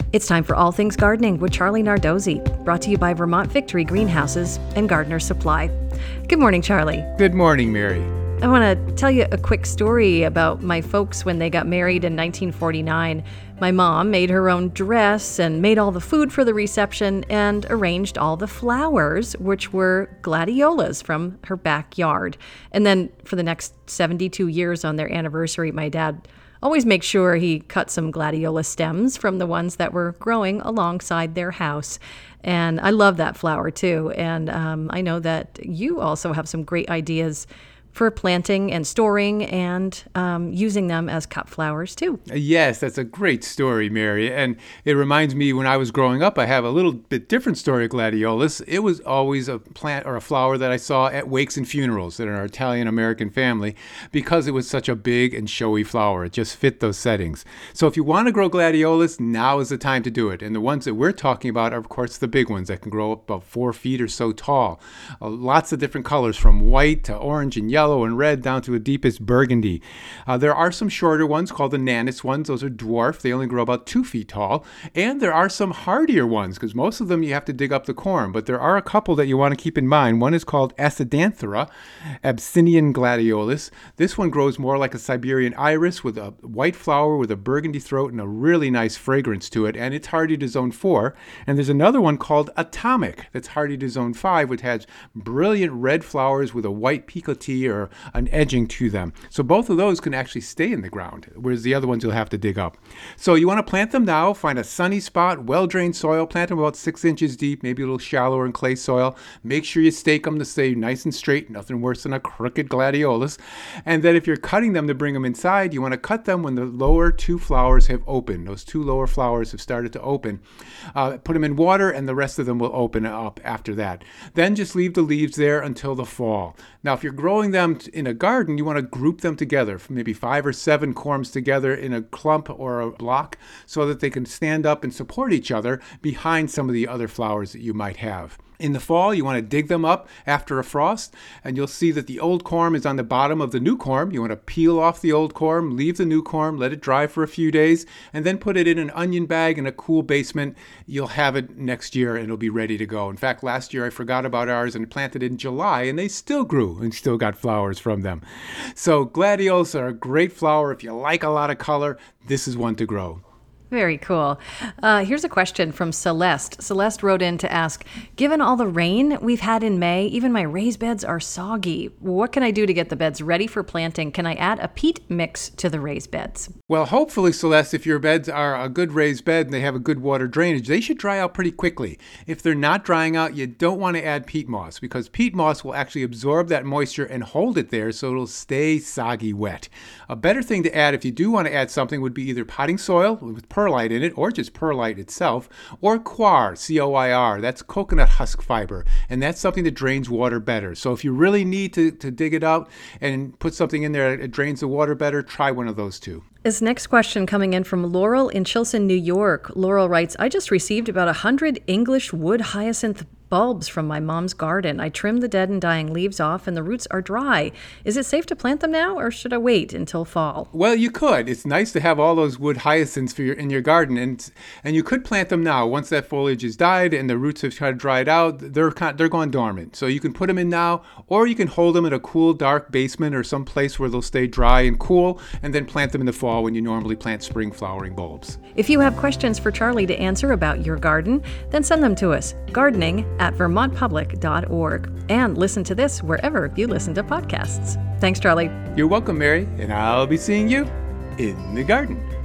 It's time for All Things Gardening with Charlie Nardozzi, brought to you by Vermont Victory Greenhouses and Gardener Supply. Good morning, Charlie. Good morning, Mary. I want to tell you a quick story about my folks when they got married in 1949. My mom made her own dress and made all the food for the reception and arranged all the flowers, which were gladiolas from her backyard. And then for the next 72 years on their anniversary, my dad always makes sure he cut some gladiola stems from the ones that were growing alongside their house. And I love that flower too. And I know that you also have some great ideas for planting and storing and using them as cut flowers too. Yes, that's a great story, Mary. And it reminds me when I was growing up, I have a little bit different story of gladiolus. It was always a plant or a flower that I saw at wakes and funerals in our Italian-American family because it was such a big and showy flower. It just fit those settings. So if you want to grow gladiolus, now is the time to do it. And the ones that we're talking about are, of course, the big ones that can grow up about 4 feet or so tall. Lots of different colors from white to orange and yellow and red down to a deepest burgundy. There are some shorter ones called the Nanus ones. Those are dwarf. They only grow about 2 feet tall. And there are some hardier ones because most of them you have to dig up the corm. But there are a couple that you want to keep in mind. One is called Acidanthera, Abyssinian gladiolus. This one grows more like a Siberian iris with a white flower with a burgundy throat and a really nice fragrance to it. And it's hardy to zone 4. And there's another one called Atomic that's hardy to zone 5, which has brilliant red flowers with a white picotee or an edging to them. So both of those can actually stay in the ground, whereas the other ones you'll have to dig up. So you want to plant them now, find a sunny spot, well-drained soil, plant them about 6 inches deep, maybe a little shallower in clay soil. Make sure you stake them to stay nice and straight, nothing worse than a crooked gladiolus. And then if you're cutting them to bring them inside, you want to cut them when the lower 2 flowers have opened. Those 2 lower flowers have started to open. Put them in water and the rest of them will open up after that. Then just leave the leaves there until the fall. Now if you're growing them in a garden, you want to group them together, maybe 5 or 7 corms together in a clump or a block so that they can stand up and support each other behind some of the other flowers that you might have. In the fall, you want to dig them up after a frost, and you'll see that the old corm is on the bottom of the new corm. You want to peel off the old corm, leave the new corm, let it dry for a few days, and then put it in an onion bag in a cool basement. You'll have it next year, and it'll be ready to go. In fact, last year I forgot about ours and planted it in July, and they still grew and still got flowers from them. So gladiolus are a great flower. If you like a lot of color, this is one to grow. Very cool. Here's a question from Celeste. Celeste wrote in to ask, given all the rain we've had in May, even my raised beds are soggy. What can I do to get the beds ready for planting? Can I add a peat mix to the raised beds? Well, hopefully, Celeste, if your beds are a good raised bed and they have a good water drainage, they should dry out pretty quickly. If they're not drying out, you don't want to add peat moss because peat moss will actually absorb that moisture and hold it there so it'll stay soggy wet. A better thing to add if you do want to add something would be either potting soil with perlite in it, or just perlite itself, or coir, C-O-I-R. That's coconut husk fiber, and that's something that drains water better. So if you really need to dig it out and put something in there that drains the water better, try one of those two. This next question coming in from Laurel in Chilson, New York. Laurel writes, I just received about 100 English wood hyacinth bulbs from my mom's garden. I trimmed the dead and dying leaves off and the roots are dry. Is it safe to plant them now or should I wait until fall? Well, you could. It's nice to have all those wood hyacinths in your garden, and you could plant them now. Once that foliage is died and the roots have kind of dried out, they're gone dormant. So you can put them in now, or you can hold them in a cool, dark basement or some place where they'll stay dry and cool, and then plant them in the fall when you normally plant spring flowering bulbs. If you have questions for Charlie to answer about your garden, then send them to us, gardening@vermontpublic.org. And listen to this wherever you listen to podcasts. Thanks, Charlie. You're welcome, Mary, and I'll be seeing you in the garden.